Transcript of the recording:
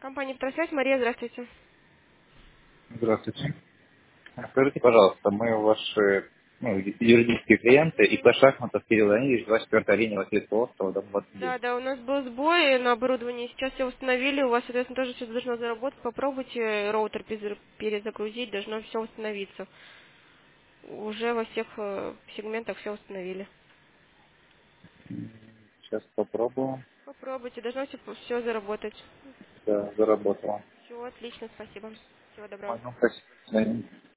Компания «Вторсвязь». Мария, здравствуйте. Здравствуйте. Скажите, пожалуйста, мы ваши юридические клиенты, и по шахматов Кирилл Леонидович, 24-я линия Васильевского острова, дом 29. Да, у нас был сбой на оборудовании. Сейчас все установили. У вас, соответственно, тоже все должно заработать. Попробуйте роутер перезагрузить, должно все установиться. Уже во всех сегментах все установили. Сейчас попробую. Попробуйте, должно все заработать. Да, заработало. Все, отлично, спасибо. Всего доброго. Понял, спасибо.